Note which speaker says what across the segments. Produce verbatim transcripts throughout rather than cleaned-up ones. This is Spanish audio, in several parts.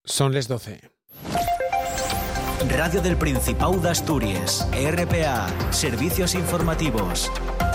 Speaker 1: Son les doce.
Speaker 2: Radio del Principado de Asturias, R P A, Servicios Informativos.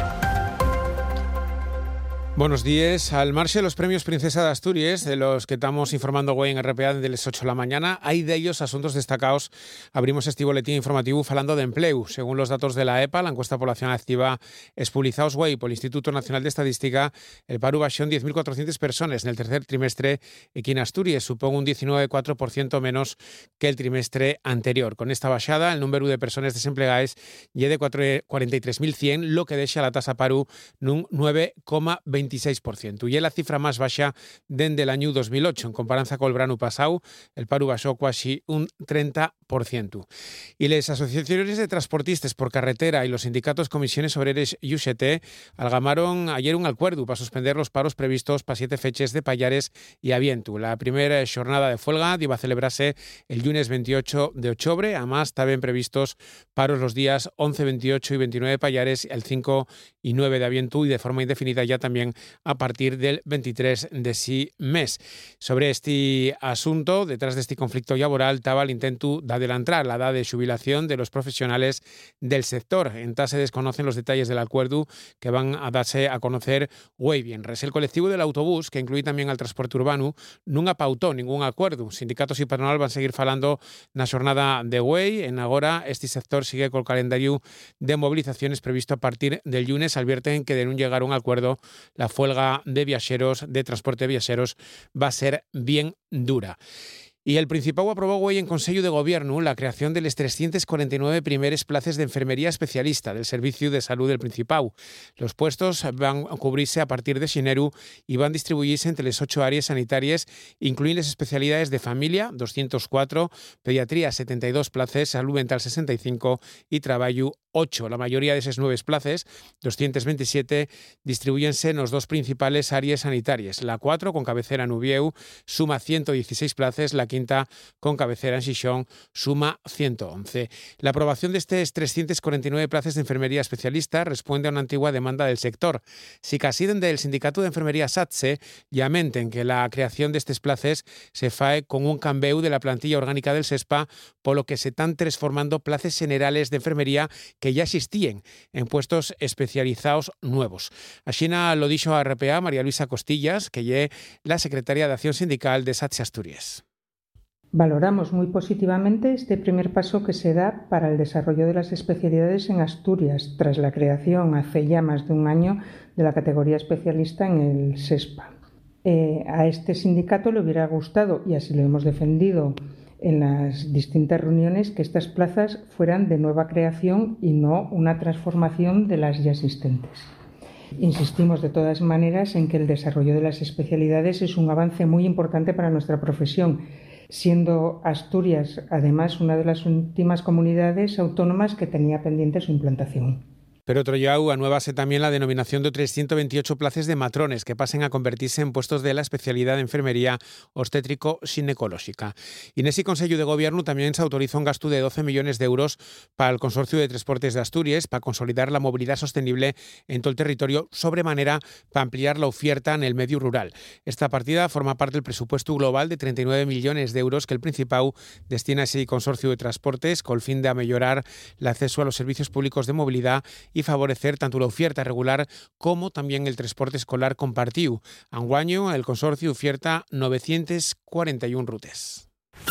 Speaker 1: Buenos días. Al marxe de los premios Princesa de Asturias, de los que estamos informando hoy en R P A desde las ocho de la mañana, hay de ellos asuntos destacados. Abrimos este boletín informativo falando de empleo. Según los datos de la E P A, la encuesta población activa expulsados hoy por el Instituto Nacional de Estadística, el paro bajó en diez mil cuatrocientas personas en el tercer trimestre y que en Asturias supone un diecinueve coma cuatro por ciento menos que el trimestre anterior. Con esta bajada, el número de personas desempleadas llega de cuarenta y tres mil cien, lo que deja la tasa paro en un nueve coma veintiséis por ciento. Y es la cifra más baja desde el año dos mil ocho. En comparanza con el verano pasado, el paro bajó casi un treinta por ciento. Y las asociaciones de transportistas por carretera y los sindicatos Comisiones Obreras y U G T algamaron ayer un acuerdo para suspender los paros previstos para siete fechas de Pallares y Avientu. La primera jornada de huelga iba a celebrarse el lunes veintiocho de octubre. Además, estaban previstos paros los días once, veintiocho y veintinueve de Pallares, el cinco y nueve de Avientu y de forma indefinida ya también a partir del veintitrés de ese mes. Sobre este asunto, detrás de este conflicto laboral, estaba el intento de adelantar la edad de jubilación de los profesionales del sector. En tal se desconocen los detalles del acuerdo que van a darse a conocer hoy viernes. El colectivo del autobús, que incluye también al transporte urbano, no apautó ningún acuerdo. Sindicatos y patronal van a seguir falando na jornada de hoy. En agora, este sector sigue con el calendario de movilizaciones previsto a partir del lunes. Advierten que de no llegar a un acuerdo, la huelga de viajeros, de transporte de viajeros, va a ser bien dura. Y el Principado aprobó hoy en Consejo de Gobierno la creación de las trescientas cuarenta y nueve primeras plazas de enfermería especialista del Servicio de Salud del Principado. Los puestos van a cubrirse a partir de enero y van a distribuirse entre las ocho áreas sanitarias, incluyen las especialidades de familia, doscientas cuatro, pediatría, setenta y dos plazas, salud mental, sesenta y cinco y trabajo, ocho. La mayoría de esas nueve plazas, doscientas veintisiete, distribuyense en las dos principales áreas sanitarias. La cuatro, con cabecera en Ubieu, suma ciento dieciséis plazas, la quinta, con cabecera en Xixón, suma ciento once. La aprobación de estas trescientas cuarenta y nueve plazas de enfermería especialista responde a una antigua demanda del sector. Si casi desde el Sindicato de Enfermería SATSE llamenten que la creación de estas plazas se fae con un cambio de la plantilla orgánica del SESPA, por lo que se están transformando plazas generales de enfermería que ya existían en puestos especializados nuevos. Así lo dijo a R P A María Luisa Costillas, que es la secretaria de Acción Sindical de SATSE Asturias.
Speaker 3: Valoramos muy positivamente este primer paso que se da para el desarrollo de las especialidades en Asturias, tras la creación hace ya más de un año de la categoría especialista en el SESPA. Eh, a este sindicato le hubiera gustado, y así lo hemos defendido en las distintas reuniones, que estas plazas fueran de nueva creación y no una transformación de las ya existentes. Insistimos de todas maneras en que el desarrollo de las especialidades es un avance muy importante para nuestra profesión, siendo Asturias, además, una de las últimas comunidades autónomas que tenía pendiente su implantación.
Speaker 1: Pero otro yau anuévase también la denominación de otras ciento veintiocho plazas de matrones que pasen a convertirse en puestos de la especialidad de enfermería obstétrico-ginecológica. Y en ese Consejo de Gobierno también se autorizó un gasto de doce millones de euros para el Consorcio de Transportes de Asturias para consolidar la movilidad sostenible en todo el territorio, sobremanera para ampliar la oferta en el medio rural. Esta partida forma parte del presupuesto global de treinta y nueve millones de euros que el Principado destina a ese Consorcio de Transportes con el fin de mejorar el acceso a los servicios públicos de movilidad y favorecer tanto la oferta regular como también el transporte escolar compartido. Anguaño, el consorcio oferta novecientas cuarenta y una rutas.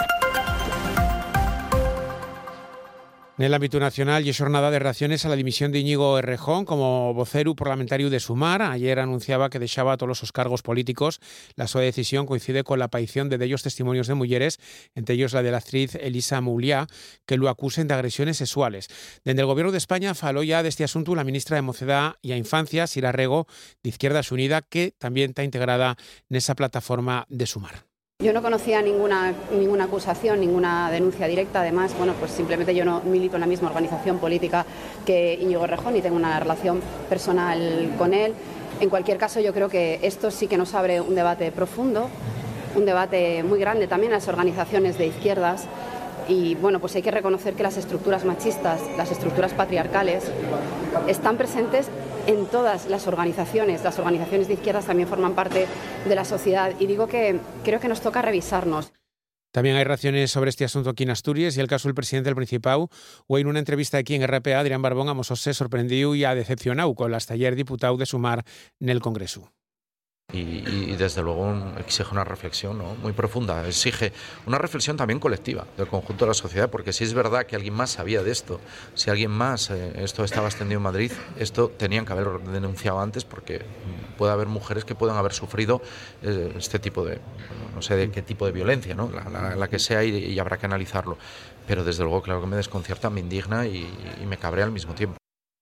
Speaker 1: En el ámbito nacional, y jornada de reacciones a la dimisión de Íñigo Errejón como vocero parlamentario de Sumar. Ayer anunciaba que dejaba todos los cargos políticos. La su decisión coincide con la aparición de ellos testimonios de mujeres, entre ellos la de la actriz Elisa Mouliá, que lo acusen de agresiones sexuales. Desde el Gobierno de España faló ya de este asunto la ministra de Mocedad y a Infancia, Sira Rego, de Izquierdas Unida, que también está integrada en esa plataforma de Sumar.
Speaker 4: Yo no conocía ninguna, ninguna acusación, ninguna denuncia directa. Además, bueno, pues simplemente yo no milito en la misma organización política que Íñigo Errejón y tengo una relación personal con él. En cualquier caso, yo creo que esto sí que nos abre un debate profundo, un debate muy grande también en las organizaciones de izquierdas. Y bueno, pues hay que reconocer que las estructuras machistas, las estructuras patriarcales, están presentes en todas las organizaciones. Las organizaciones de izquierdas también forman parte de la sociedad y digo que creo que nos toca revisarnos.
Speaker 1: También hay reacciones sobre este asunto aquí en Asturias y el caso del presidente del Principado. Hoy en una entrevista aquí en R P A, Adrián Barbón amosóse sorprendido y ha decepcionado con el hasta ayer diputado de Sumar en el Congreso.
Speaker 5: Y, y desde luego exige una reflexión, ¿no?, muy profunda, exige una reflexión también colectiva del conjunto de la sociedad, porque si es verdad que alguien más sabía de esto, si alguien más, eh, esto estaba extendido en Madrid, esto tenían que haber denunciado antes, porque puede haber mujeres que puedan haber sufrido eh, este tipo de, no sé de qué tipo de violencia, ¿no?, la, la, la que sea, y, y habrá que analizarlo, pero desde luego claro que me desconcierta, me indigna y, y me cabrea al mismo tiempo.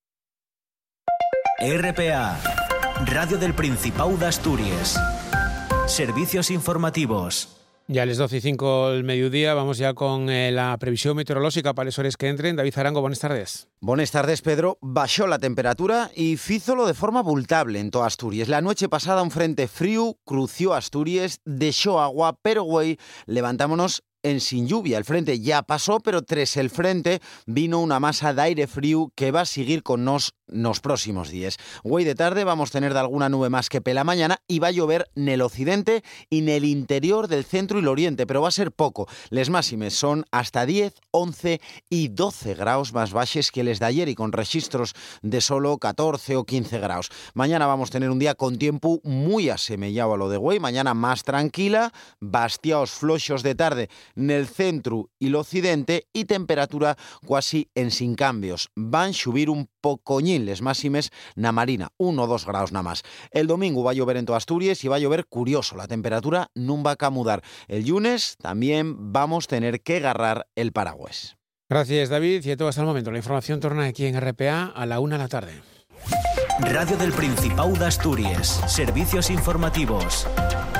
Speaker 2: R P A, Radio del Principado de Asturias. Servicios informativos.
Speaker 1: Ya a las doce y cinco del mediodía vamos ya con eh, la previsión meteorológica para los horas que entren. David Zarango, buenas tardes.
Speaker 6: Buenas tardes, Pedro. Bajó la temperatura y fízolo de forma vultable en toda Asturias. La noche pasada un frente frío crució Asturias, dejó agua, pero güey, levantámonos en sin lluvia. El frente ya pasó, pero tras el frente vino una masa de aire frío que va a seguir con nos los próximos días. Güey, de tarde vamos a tener de alguna nube más que pela mañana y va a llover en el occidente y en el interior del centro y el oriente, pero va a ser poco. Les máximes son hasta diez, once y doce grados más baixes que les de ayer y con registros de solo catorce o quince grados. Mañana vamos a tener un día con tiempo muy asemellado a lo de güey. Mañana más tranquila, bastiaos floxos de tarde en el centro y el occidente y temperatura casi en sin cambios. Van a subir un pocoñín les máximes na Marina, uno o dos grados nada más. El domingo va a llover en toda Asturias y va a llover curioso, la temperatura no va a camudar. El lunes también vamos a tener que agarrar el paraguas.
Speaker 1: Gracias, David, y todo hasta el momento. La información torna aquí en R P A a la una de la tarde.
Speaker 2: Radio del Principado de Asturias. Servicios informativos.